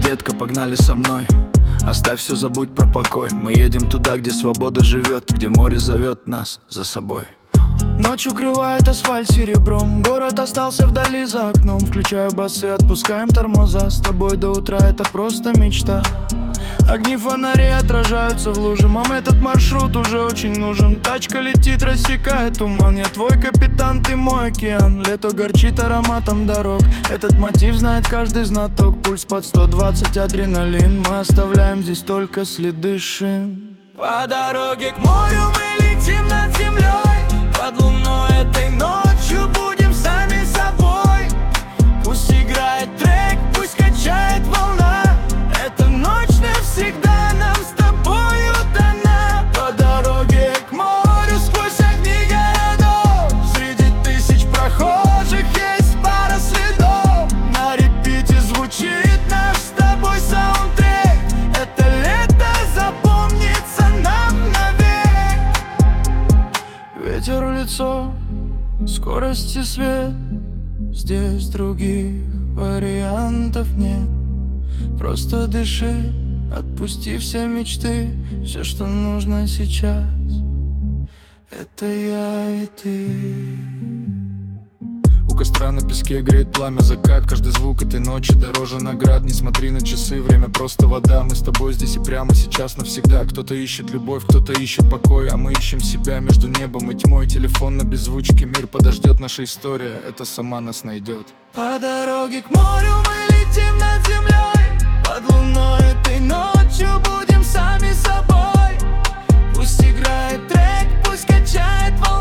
детка, погнали со мной. Оставь все, забудь про покой. Мы едем туда, где свобода живет, где море зовет нас за собой. Ночь укрывает асфальт серебром, город остался вдали за окном. Включаю басы, отпускаем тормоза. С тобой до утра это просто мечта. Огни фонарей отражаются в луже. Мам, этот маршрут уже очень нужен. Тачка летит, рассекает туман. Я твой капитан, ты мой океан. Лето горчит ароматом дорог. Этот мотив знает каждый знаток. Пульс под 120, адреналин. Мы оставляем здесь только следы шин. По дороге к морю мы летим над землей. Под луной этой ночью будем сами собой. Пусть играет трек, пусть качает волна. Эта ночь навсегда нам с тобою дана. По дороге к морю сквозь огни городов. Среди тысяч прохожих есть пара следов. На репите звучит наш с тобой саундтрек. Это лето запомнится нам навек. Ветер в лицо, скорость и свет. Здесь других вариантов нет. Просто дыши, отпусти все мечты. Все, что нужно сейчас, это я и ты. У костра на песке греет пламя закат. Каждый звук этой ночи дороже наград. Не смотри на часы, время просто вода. Мы с тобой здесь и прямо сейчас навсегда. Кто-то ищет любовь, кто-то ищет покой, а мы ищем себя между небом и тьмой. Телефон на беззвучке, мир подождет, наша история, это сама нас найдет. По дороге к морю мы летим над землей. Под луной этой ночью будем сами собой. Пусть играет трек, пусть качает волна.